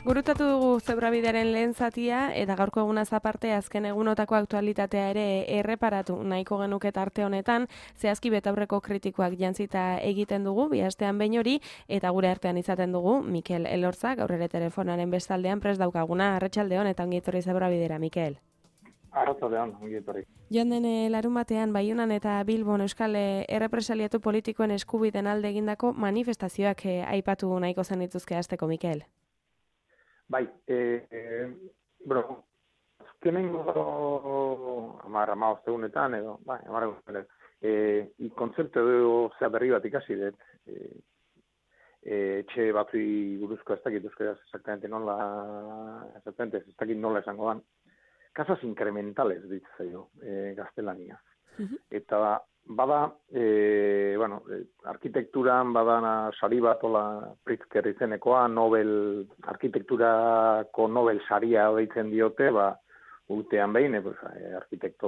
Gurutatu dugu zebrabidearen lehen zatia eta gaurko egunaz aparte azken egunotako aktualitatea ere erreparatu nahiko genuke tarte honetan, zehazki betaurreko kritikoak jantzita egiten dugu, bihastean behin hori, eta gure artean izaten dugu, Mikel Elorza, gaur ere telefonaren bestaldean prest daukaguna, arratsaldeon eta ongi etorri zebrabidera, Mikel. Arratsaldeon, ongi etorri. Joan den larunbatean Baionan eta Bilbon euskal errepresaliatu politikoen eskubideen alde egindako manifestazioak aipatu nahiko zen dituzke hasteko, Mikel. Bai, azkenengo amazte egunetan edo, bai, kontzeptu edo zea berri bat ikasi dut, etxe batzui buruzko ez dakit euskaraz exactamente ez dakit nola esango dan, casas incrementales ditzaio gaztelania. Eta bada, arkitekturan badana sari bat ola Pritzker izenekoa, arkitekturako Nobel saria deitzen diote, urtean behin, arkitekto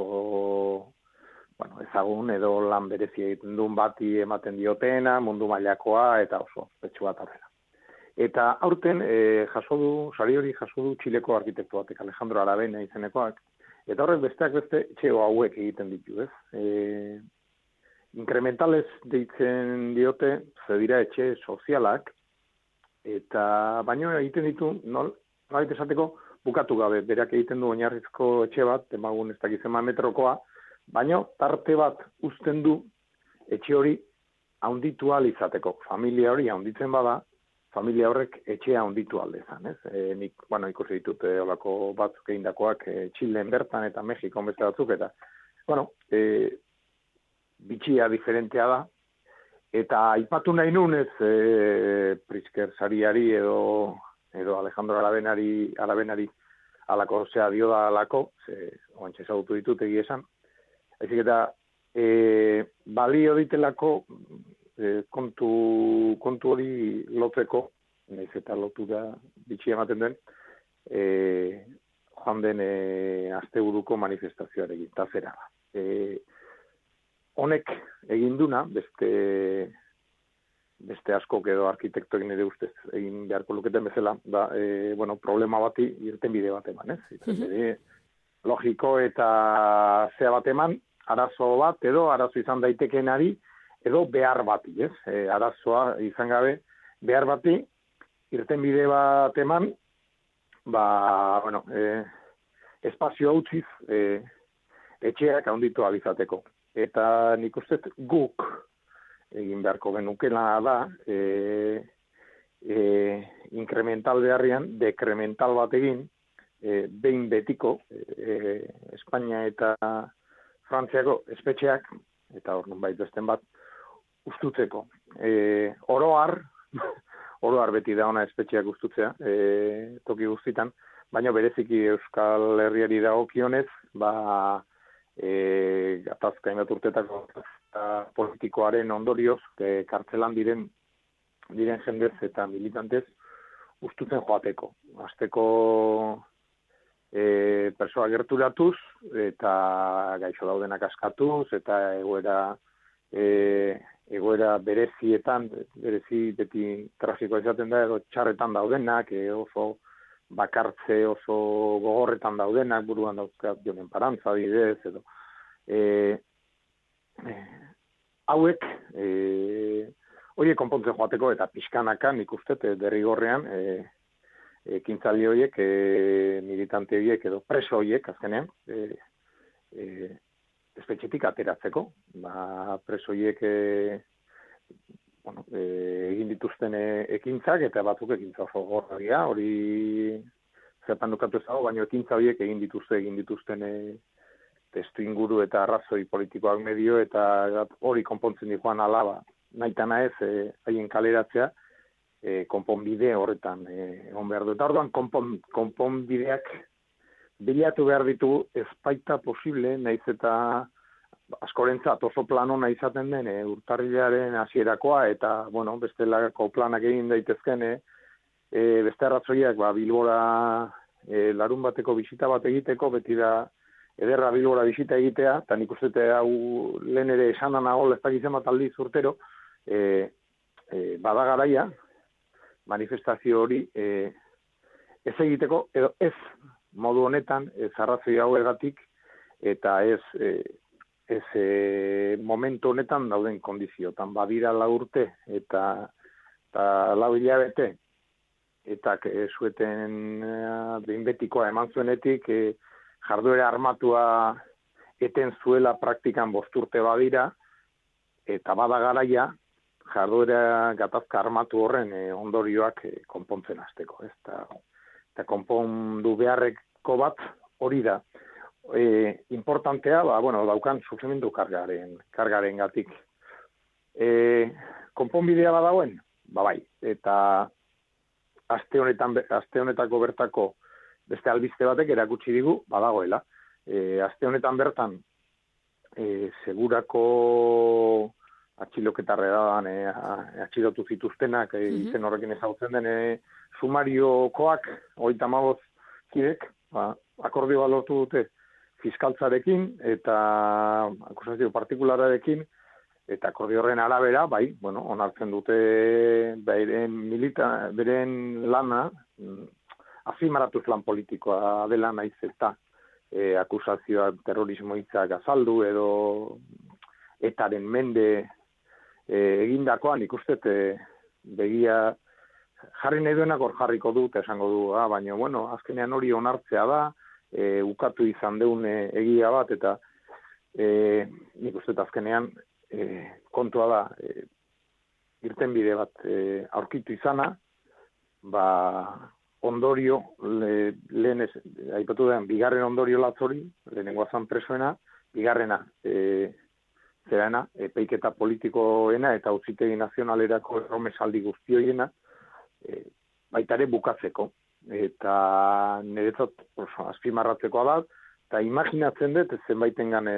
ezagun edo lan berezia egiten duen bati ematen diotena, mundu mailakoa eta oso petxu bat horrela. Eta aurten sari hori jaso du Txileko arkitekto batek, Alejandro Aravena izenekoak, eta horrek besteak beste etxeo hauek egiten ditu, ez? Incrementales deitzen diote, ze dira etxe sozialak, eta baino egiten ditu, nolait esateko, bukatu gabe, berak egiten du oinarrizko etxe bat, emagun ez dakiz eman metrokoa, baino tarte bat uzten du etxe hori haunditu ahal izateko. Familia hori haunditzen bada, familia horrek etxea haunditu aldezan, ez? Nik ikusi ditut olako batzuk egindakoak Txilen bertan eta Mexikon beste batzuk, eta, bitxia diferentea da, eta aipatu nahi nunez Pritzker sariari edo Alejandro Arabenari alako zea dio da alako, oantxe ezagutu ditut egia esan, haizik eta balio ditelako kontu hori lotzeko, nahiz eta lotu da bitxia ematen den, joan den asteburuko manifestazioarekin, eta zera da. Honek egin duna, beste askok edo arkitektoek nire ustez egin beharko luketen bezala, problema bati irtenbide bat eman, ez? Logiko eta zea bat eman, arazo bat edo arazo izan daitekenari edo behar bati, ez? Arazoa izan gabe behar bati irtenbide bat eman, espazio utziz etxeak handitu alizateko. Eta nik uste guk egin beharko genukela da incremental beharrian, dekremental bat egin, behin betiko Espainia eta Frantziako espetxeak, eta hor nonbait besten bat, ustutzeko. Oroar beti da ona espetxeak ustutzea, toki guztitan, baina bereziki Euskal Herriari dagokionez, gatazka inbat urtetako politikoaren ondorioz, kartzelan diren jendez eta militantez ustutzen joateko. Azteko persoa gerturatuz eta gaixo daudenak askatuz eta egoera berezi beti trafikoa izaten da, edo txarretan daudenak, oso bakartze oso gogorretan daudenak, buruan dauzkat Jonen Parantza bidez, edo hauek horiek konpontzen joateko eta pixkanaka nik uste derrigorrean ekintzali horiek, militante horiek edo preso horiek azkenean espetxetik ateratzeko. Preso horiek egin dituzten ekintzak eta batzuk ekintza oso gorragia, hori zertan dukatu ezago, baina ekintza horiek egin dituzten testu inguru eta arrazoi politikoak medio eta hori konpontzen dikoan alaba. Naitana ez, haien kaleratzea, konponbide horretan egon behar du. Eta orduan konponbideak bilatu behar ditu ez baita posible, nahiz eta askorentzat oso plan ona izaten den urtarrilaren hasierakoa eta bestelako planak egin daitezken beste arrazoiak Bilbora larun bateko bisita bat egiteko, beti da ederra Bilbora bisita egitea, eta nik uste hau lehen ere esanan nago ez dakizen bat aldiz urtero, bada garaia manifestazio hori ez egiteko, edo ez modu honetan, ez arrazoi hauegatik, eta ez momentu honetan dauden kondiziotan. Badira 4 urte eta 4 hilabete, eta zueten behin betikoa eman zuenetik, jarduera armatua eten zuela praktikan 5 urte badira, eta bada garaia, jarduera gatazka armatu horren ondorioak konpontzen hasteko. Eta konpondu beharreko bat hori da. Importantea, daukan sufrimendu kargaren gatik. Konponbidea badagoen? Bai. Eta aste honetako bertako beste albiste batek erakutsi digu badagoela. Aste honetan bertan segurako atxiloketarrean atxilotu zituztenak izen horrekin ezagutzen den sumariokoak 35 kidek akordioa lortu dute fiskaltzarekin eta akusazio partikulararekin, eta akordio horren arabera, onartzen dute beren lana azimaratuz lan politikoa dela naiz eta akusazioa terrorismo hitzak azaldu edo etaren mende egindakoan ikustet begia jarri nahi duenak hor jarriko dut, esango du, baina, azkenean hori onartzea da, ukatu izan deun egia bat, eta nik uste azkenean kontua da irtenbide bat aurkitu izana, ondorio, lehen aipatu den, bigarren ondorio latzori, lehenengoa zan presoena, bigarrena zerana, epeiketa politikoena eta auzitegi nazionalerako erromesaldi guztioiena, baitare bukatzeko. Eta niretzat azpimarratzekoa da, eta imaginatzen dut, zenbaitengan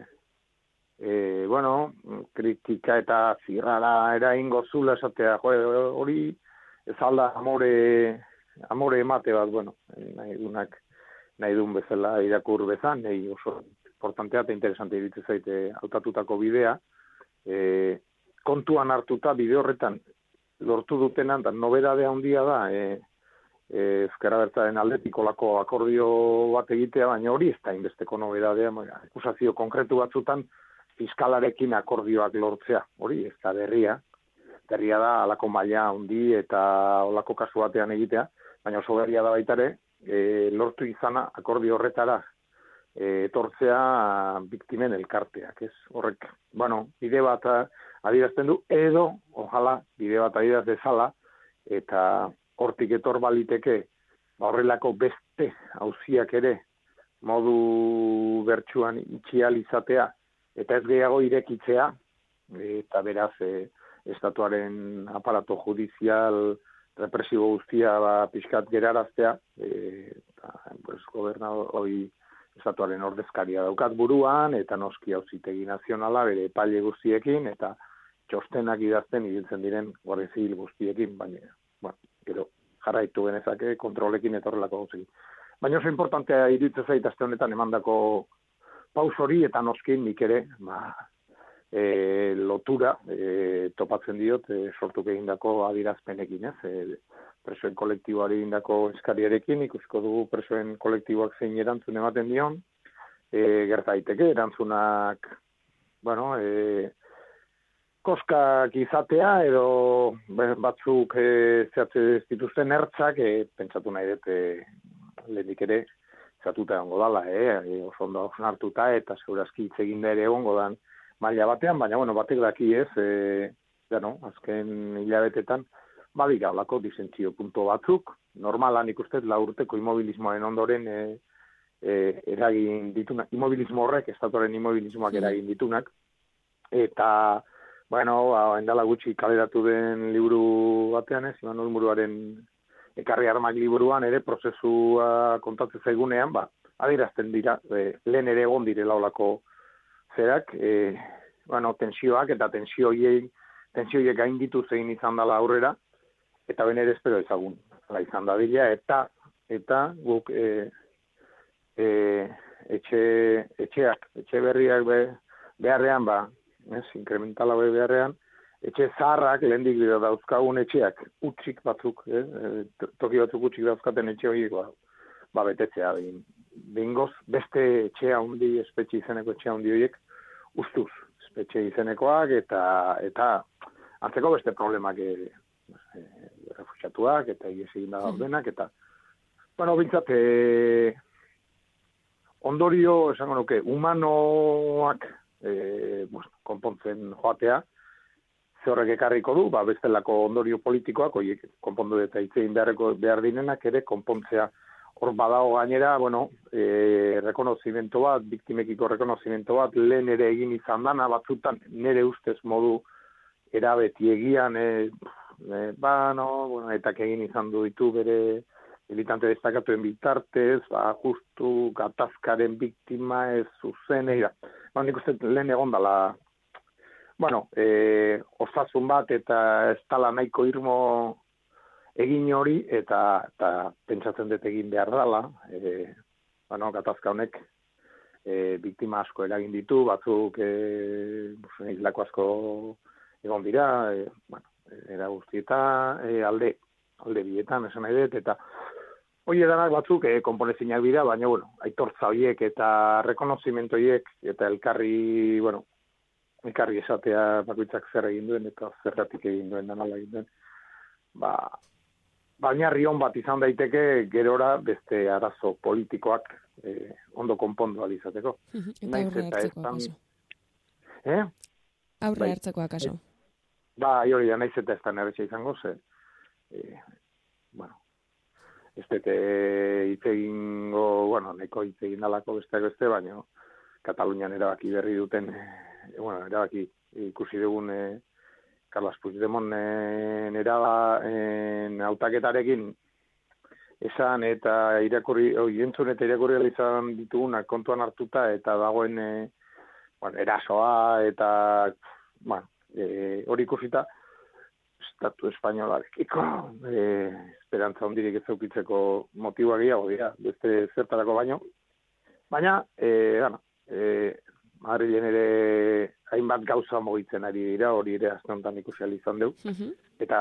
kritika eta zirrara eraingo zula esatea, hori ez alda amore emate bat, nahi duen bezala irakur bezan, nahi oso importantea eta interesante iritzen zaite hautatutako bidea, kontuan hartuta bide horretan lortu dutenan, da nobedadea handia da, Ezkerra Abertzalearen aldetik olako akordio bat egitea, baina hori ez da inbesteko nobedadea, akusazio konkretu batzutan fiskalarekin akordioak lortzea, hori ez da berria da alako maila handi eta olako kasu batean egitea, baina oso berria da baitare, lortu izana akordio horretara etortzea biktimen elkarteak, ez? Horrek, bide bat adierazten du, edo, ojala, bide bat adieraz dezala, eta hortik etor baliteke, horrelako beste auziak ere modu bertsuan itxial izatea, eta ez gehiago irekitzea, eta beraz, estatuaren aparato judizial represibo guztia pixkat geraraztea, eta gobernador estatuaren ordezkaria daukat buruan, eta noski auzitegi nazionala bere epaile guztiekin, eta txostenak idazten ibiltzen diren guardia zibil guztiekin, baina, gero jarraitu genezake kontrolekin etorrelako gauzekin. Baina oso importantea iruditzen zait aste honetan emandako paus hori, eta noski nik ere lotura topatzen diot sortuk egindako adierazpenekin, presoen kolektiboari egindako eskariarekin, ikusko dugu presoen kolektiboak zein erantzun ematen dion, gerta daiteke erantzunak, koskak izatea, edo batzuk zehatze dituzten ertzak, pentsatu nahi dut lehenik ere zatuta egongo dala, oso ondo hartuta, eta segurazki hitz eginda ere egongo dan maila batean, baina batek daki ez, azken hilabetetan, badira olako disentzio punto batzuk, normalan ikusten 4 urteko immobilismoaren ondoren eragin ditunak, immobilismo horrek, estatuaren immobilismoak eragin ditunak, eta endala gutxi kaleratu den liburu batean, Imanol Muruaren Ekarri Armak liburuan ere prozesua kontatzen zaigunean, adierazten dira, lehen ere egon direla olako zerak, tensioak eta tensioiek gainditu zein izan dela aurrera, eta ben ere espero ezagun, izan dadila, eta guk etxe berriak beharrean, inkrementala beharrean, etxe zaharrak, lehendik dauzkagun etxeak, utxik batzuk, toki batzuk utxik dauzkaten etxe horiek, betetzea. Behingoz, beste etxe handi, espetxe izeneko etxe handi horiek, ustuz, espetxe izenekoak, eta antzeko beste problemak refuxiatuak, eta egin da ordenak, eta, bintzat, ondorio, esango nuke, humanoak konpontzen joatea, ze horrek ekarriko du, bestelako ondorio politikoak, horiek konpondu eta hitzein behar dinenak ere konpontzea. Hor badago gainera, rekonozimento bat, biktimekiko rekonozimento bat, lehen ere egin izan dana, batzutan nire ustez modu erabetiegian, eta egin izan du ditu bere militante destakatuen bitartez, justu gatazkaren biktima ez zuzenera. Nik uste lehen egon dela, osasun bat eta ez dala nahiko irmo egin hori, eta pentsatzen dut egin behar dela, gatazka honek biktima asko eragin ditu, batzuk hilako asko egon dira, era guztieta, alde bietan, esan nahi dut, eta hori edanak batzuk konponezinak dira, baina, aitortza horiek eta rekonozimento horiek, eta elkarri esatea bakoitzak zer egin duen, eta zerratik egin duen, danala egin duen, baina rion bat izan daiteke gerora beste arazo politikoak ondo konpondu alizateko. Eta aurre hartzeko akaso. Aurre hartzeko akaso. Hori da, naiz eta ez da neretxe izango, ez dute hitzegingo, neko hitzegin alako besteak beste, baina Katalunian erabaki berri duten, erabaki ikusi dugun Carles Puigdemonten hautaketarekin esan eta entzun eta irakurri izan ditugunak kontuan hartuta eta dagoen erasoa eta hori ikusita Estatu Espainolarekiko esperantza hondirik ez eukitzeko motiboa gehiago dira, beste zertarako baino. Baina, Madrilen ere hainbat gauza mugitzen ari dira, hori ere azte honetan ikusi izan dugu. Eta,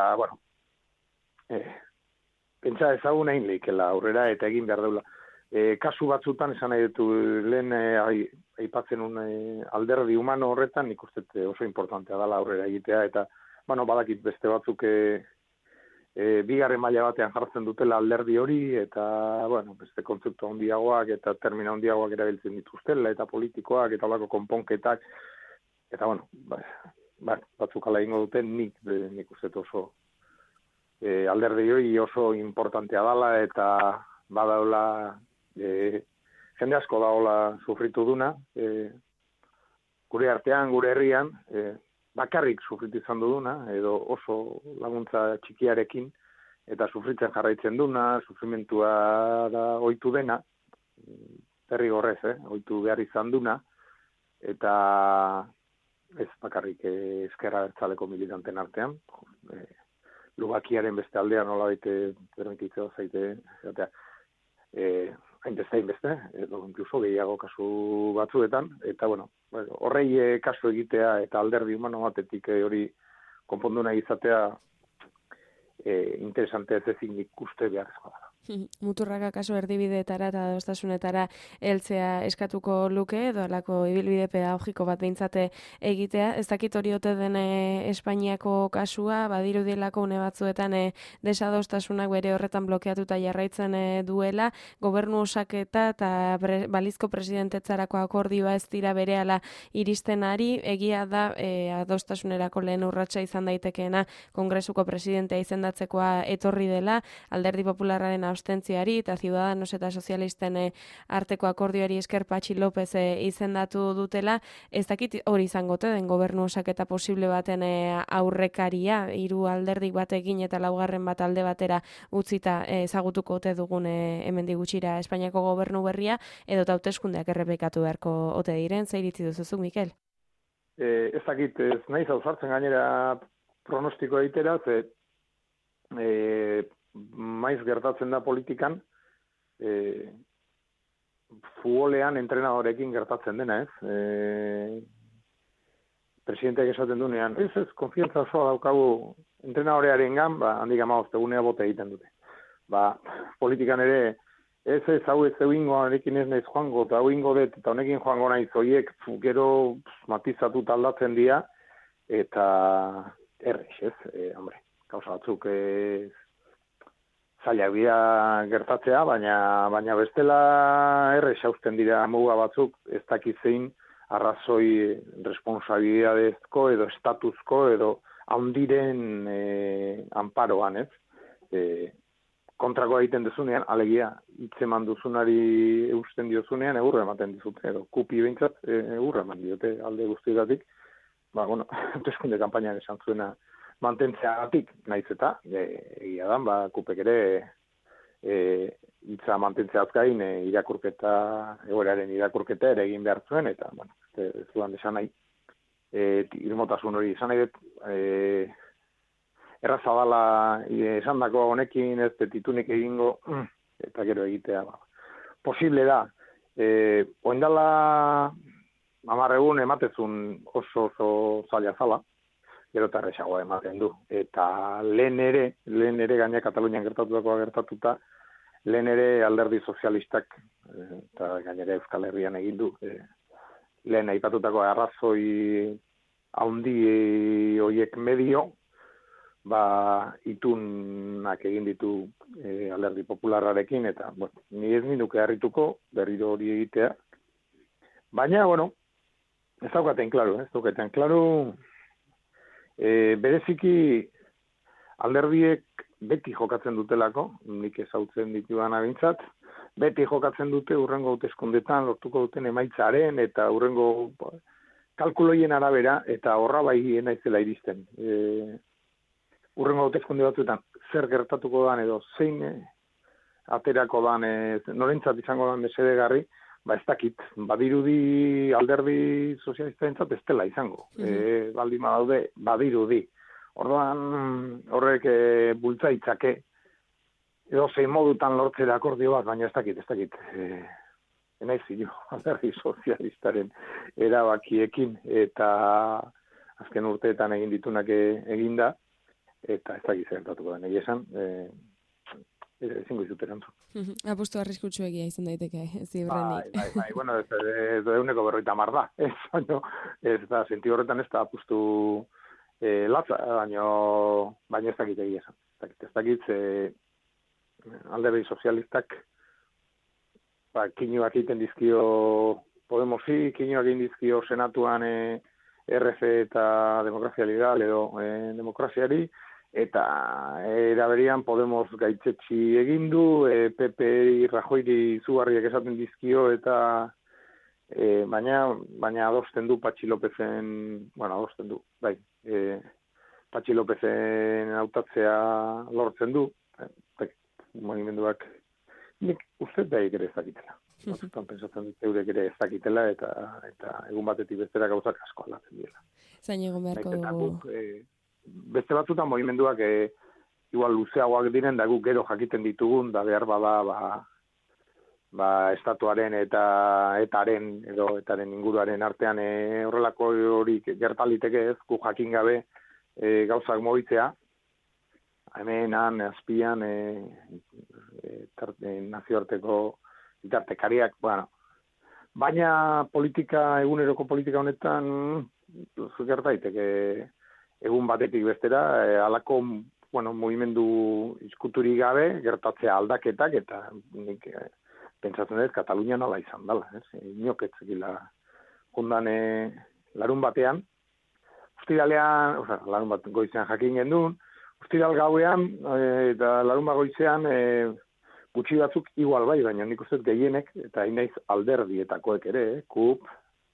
pentsa ezagun egin lehikela aurrera eta egin behar deula. Kasu batzutan esan nahi dutu lehen aipatzen alderdi humano horretan, nik uste oso importantea dela aurrera egitea, eta badakit beste batzuk bigarren maila batean jartzen dutela alderdi hori, eta beste kontzeptu handiagoak eta termino handiagoak erabiltzen dituztela, eta politikoak, eta olako konponketak, eta batzuk ala ingo duten nik uste oso alderdi hori oso importantea dela, eta badaula jende asko daola sufritu duna, gure artean, gure herrian, bakarrik sufritu izan duduna, edo oso laguntza txikiarekin, eta sufritzen jarraitzen duna, sufrimentua da ohitu dena, derrigorrez, ohitu behar izan duna, eta ez bakarrik ezkerra abertzaleko militanten artean, lubakiaren beste aldean nola baite permititzea zaite, hain beste, edo inkluso gehiago kasu batzuetan, eta horrei kasu egitea eta alderdi humano batetik hori konpondu nahi izatea interesante ez ezin ikuste beharrezkoa da. Muturraka kaso erdibideetara eta adostasunetara heltzea eskatuko luke, edo alako ibilbide pedagogiko bat behintzate egitea. Ez dakit hori ote den Espainiako kasua, badirudielako une batzuetan desadostasunak bere horretan blokeatuta jarraitzen duela, gobernu osaketa eta balizko presidentetzarako akordioa ez dira berehala iristen ari, egia da adostasunerako lehen urratsa izan daitekeena Kongresuko presidentea izendatzekoa etorri dela, Alderdi Popularraren abstentziari eta Ciudadanos eta Sozialisten arteko akordioari esker Patxi López izendatu dutela, ez dakit hori izangote den gobernu osaketa posible baten aurrekaria, hiru alderdik batekin eta laugarren bat alde batera utzita ezagutuko ote dugun hemendik gutxira Espainiako gobernu berria, edo hauteskundeak errepikatu beharko ote diren, ze iritzi duzuzuk, Mikel? Ez dakit, ez naiz ausartzen gainera pronostiko egitera, ze maiz gertatzen da politikan, futbolean entrenadorekin gertatzen dena, ez? presidenteak esaten dunean, ez, konfiantza osoa daukagu entrenadorearen gan, handik 15 egunea bota egiten dute. Politikan ere, ez hau ez ingo, anekin ez naiz joango, eta hau ingo dut, eta honekin joango naiz, horiek gero matizatu aldatzen dira, eta errex, ez, hombre, gauza batzuk zailak dira gertatzea, baina bestela errex hausten dira muga batzuk, ez dakit zein arrazoi responsabilidadezko edo estatuzko edo handiren anparoan, ez? Kontrakoa egiten duzunean, alegia, hitzeman duzunari eusten diozunean, eurra ematen dizute, edo kupi behintzat, eurra eman diote alde guztietatik, hauteskunde kanpainak esan zuena mantentzeagatik, naiz eta, egia dan, kupek ere hitza mantentzeaz gain irakurketa, egoeraren irakurketa ere egin behar zuen, eta, ez duan desan nahi, irmotasun hori esan nahi dut, erraza dala esan dako honekin ez titunek egingo, eta gero egitea. Posible da, oindala 10 egun ematezun oso zaila zala, gero eta erresagoa ematen du. Eta lehen ere gaina Katalunian gertatuta, lehen ere alderdi sozialistak, eta gainera Euskal Herrian egin du, lehen aipatutako arrazoi haundi horiek medio, itunak egin ditu alderdi popularrarekin, eta, ni ez minuke harrituko, berriro hori egitea. Baina, ez daukaten klaro, bereziki alderdiek beti jokatzen dutelako, nik ezautzen dituan abintzat, beti jokatzen dute urrengo hauteskundetan lortuko duten emaitzaren, eta urrengo kalkuloien arabera, eta horra bai naizela iristen. Urrengo hauteskunde batzuetan zer gertatuko dan edo zein aterako dan, norentzat izango dan mesedegarri, ez dakit, badirudi alderdi sozialistaentzat ez dela izango. Baldin badaude, badirudi. Orduan horrek bultza itzake, edo zein modutan lortzera akordio bat, baina ez dakit. Enaiz zilo, alderdi sozialistaren erabakiekin, eta azken urteetan egin ditunak eginda, eta ez dakit zertatuko da, nahi esan, ezingo izut erantzun. Apostu arriskutsu egia izan daiteke, ziurrenik. Bai, ez da euneko 50 da. Ez da, senti horretan ez da apustu latza, baina ez dakit egia esan. Ez dakit, alderdi sozialistak kinuak egiten dizkio Podemosi, kinuak egin dizkio senatuan RF eta Demokrazia Liberal edo demokraziari, eta eraberian Podemos gaitzetsi egin du, PP Rajoyri izugarriak esaten dizkio, eta baina adosten du Patxi Lopezen, Patxi Lopezen hautatzea lortzen du, movimenduak, nik uste da ere ez dakitela. Batzutan pensatzen dut eurek ere ez dakitela, eta egun batetik bestera gauzak asko aldatzen dira. Zain egon beharko dugu. Beste batzutan movimenduak igual luzeagoak diren, da guk gero jakiten ditugun, da behar bada estatuaren eta etaren inguruaren artean horrelako hori gertaliteke ez, gu jakin gabe gauzak mobitzea, hemen, azpian, nazioarteko bitartekariak, baina eguneroko politika honetan gertaiteke egun batetik bestera, halako movimendu izkuturik gabe, gertatzea aldaketak, eta nik pentsatzen dut, Katalunia nola izan dela. Inoketzekila jundan larun batean, larun bat goizean jakin gendun, ustiral gauean, eta larun bat goizean, gutxi batzuk igual bai, baina nik uste gehienek, eta inaiz alderdietakoek ere, KUP,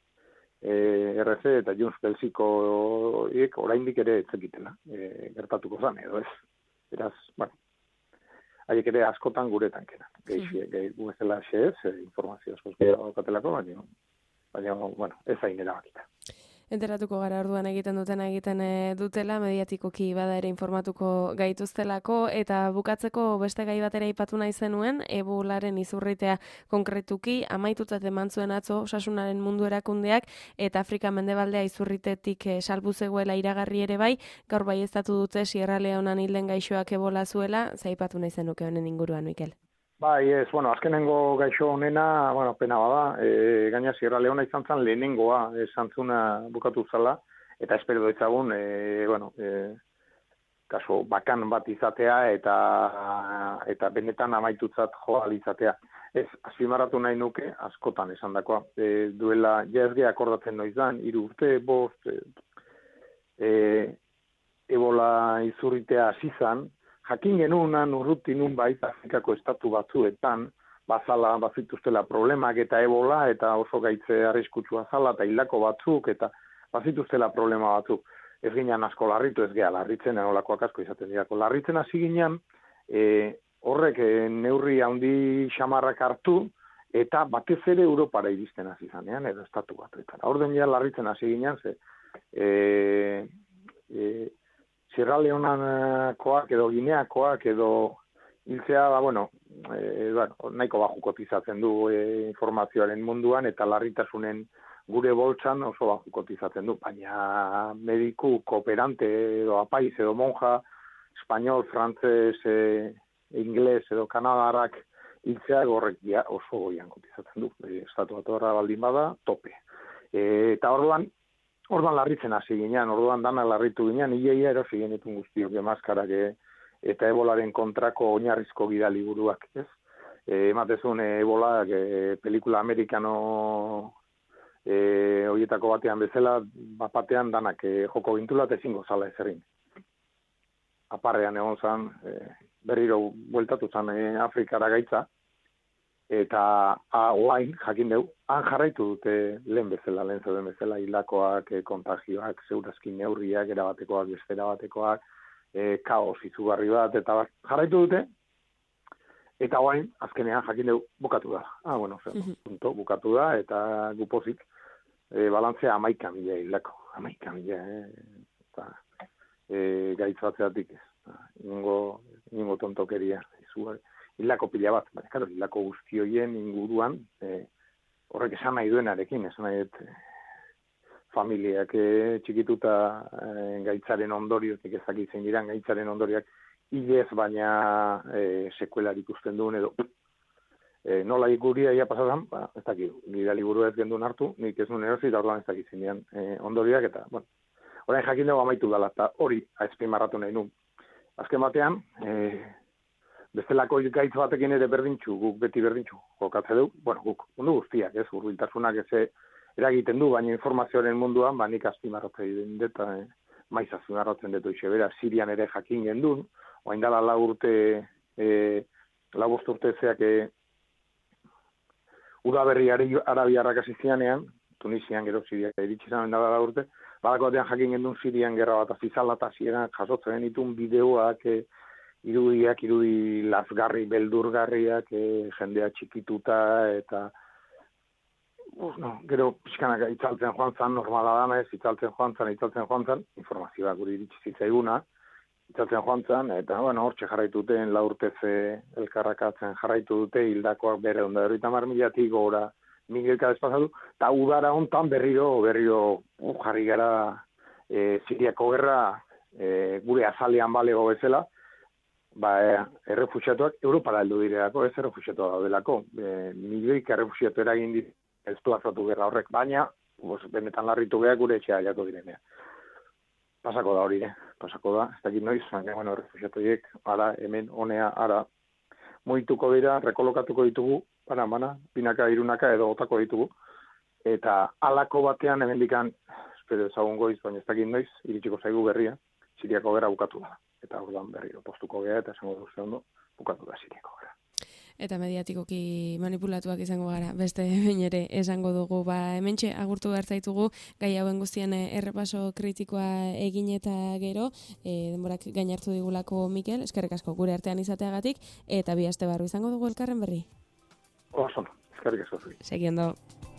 RC eta Junts Belzikoek oraindik ere etzekitela, gertatuko zan, edo ez. Beraz, haiek ere askotan guretan kena. Gu ezela xez, informazio askoz daukatelako, baina, ez hain erabakita. Enteratuko gara orduan egiten dutela, mediatikoki bada ere informatuko gaituztelako, eta bukatzeko beste gai batera aipatu nahi zenuen, ebolaren izurritea konkretuki, amaitutzat eman zuen atzo Osasunaren Mundu Erakundeak, eta Afrika mendebaldea izurritetik salbu zegoela iragarri ere bai, gaur baieztatu dute Sierra Leonean hilden gaixoak ebola zuela, zaipatu nahi zenuke honen inguruan, Mikel. Bai, azkenengo gaixo honena, pena bada, gaina Sierra Leona izan zen lehenengoa zantzuna bukatu zala, eta espero ditzagun, kaso bakan bat izatea eta benetan amaitutzat joal izatea. Ez, azpimarratu nahi nuke, askotan esan dakoa, duela jazge akordatzen noizan, 3 urte, 5, ebola izurritea hasi zan, jakin genunan urrutinun baita Afrikako estatu batzuetan, bazituztela problemak eta ebola, eta oso gaitze arriskutsua zala, eta hildako batzuk, eta bazituztela problema batzuk. Ez ginean asko larritu, ez geha larritzen, enolakoak asko izaten dirako. Larritzen hasi ginean, horrek neurri handi xamarrak hartu, eta batez ere Europara iristen hasi zanean, edo estatu batuetan. Orden ja larritzen hasi ginean, Sierra Leonakoak edo Gineakoak edo hiltzea, nahiko baju kotizatzen du informazioaren munduan eta larritasunen gure boltsan oso baju kotizatzen du, baina mediku, kooperante edo apaiz edo monja, espainol, frantzes, ingles edo kanadarak hiltzea horrek oso goian kotizatzen du. Estatu batuarra baldin bada, tope. Eta orduan larritzen hasi ginean, orduan dana larritu ginean, ia erosi genetun guztiok maskarak eta ebolaren kontrako oinarrizko gidaliburuak, ez? Ematezun ebolak pelikula amerikano horietako batean bezala, batean danak joko gintula eta ezingo zala ezerrin. Aparrean egon zan, berriro bueltatu zan Afrikara gaitza, eta oain, jakin dugu, han jarraitu dute lehen zeuden bezala, hilakoak, kontagioak, zeurazkin neurriak, erabatekoak, beste erabatekoak, kaos izugarri bat, eta jarraitu dute, eta oain, azkenean jakin dugu, bukatu da. Bukatu da, eta gupozik, balantzea 11.000 hilako, 11.000, eta gaitzatzeatik ez, ingo tontokeria, izugarri. Hilako pila bat, baina, hilako guzti horien inguruan, horrek esan nahi duenarekin, esan nahi dut familiak txikituta gaitzaren ondoriotik ezakitzen diran, gaitzaren ondorioak hilez, baina sekuelar ikusten duen edo. Nola ikuria ia pasazan, ez dakit, gira liburu ez gendun hartu, nik ez nuen erosi, eta orduan ez dakitzen diran ondorioak, eta, orain jakin dugu amaitu dela, eta hori azpimarratu nahi nu. Azken batean, bestelako gaitz batekin ere berdintxu, guk beti berdintxu jokatze du, guk mundu guztiak, ez, hurbiltasunak ez eragiten du, baina informazioaren munduan, nik azpimarratzen dut, maiz azpimarratzen dut hoxe bera, Sirian ere jakin gendun, oain dala 4 urte, 5 urte zeak udaberri arabiarrak hasi zianean, Tunisian gero Siriak iritsi zanen dala 4 urte, badako batean jakin gendun Sirian gerra bat azizala eta zieran jasotzen genitun bideoak, irudi lazgarri, beldurgarriak, jendea txikituta, eta gero pixkanak itzaltzen joan zan, normala dana ez, itzaltzen joan zan, informazioa guri iritsi zitzaiguna, itzaltzen joan zan, eta hortxe jarraitu duten, 4 urtez elkarrakatzen jarraitu dute, hildakoak 250.000 gora, milioika despazatu, eta udara hontan berriro jarri gara Siriako gerra gure azalean balego bezala, errefuxiatuak Europara heldu direlako, ez errefuxiatua daudelako. Milioika errefuxiatu eragin ez plazatu gerra horrek, baina benetan larritu geha gure etxea jako direnea. Pasako da hori, pasako da, ez dakit noiz, baina errefuxiatuiek, hemen, honea, moituko dira, rekolokatuko ditugu, bana, binaka, irunaka edo otako ditugu, eta halako batean hemendikan, espero ezagun goiz, baina ez dakit noiz, iritsiko zaigu berria, Siriako gerra bukatu da. Eta orduan berriro postuko geha, eta esango duzu ondo, bukatu da Siriako gerra. Eta mediatikoki manipulatuak izango gara, beste behin ere esango dugu. Hementxe agurtu behar zaitugu, gai hauen guztien errepaso kritikoa egin eta gero, denborak gain hartu digulako Mikel, eskerrik asko gure artean izateagatik, eta 2 aste barru izango dugu elkarren berri. Oso, eskerrik asko. Segi ondo.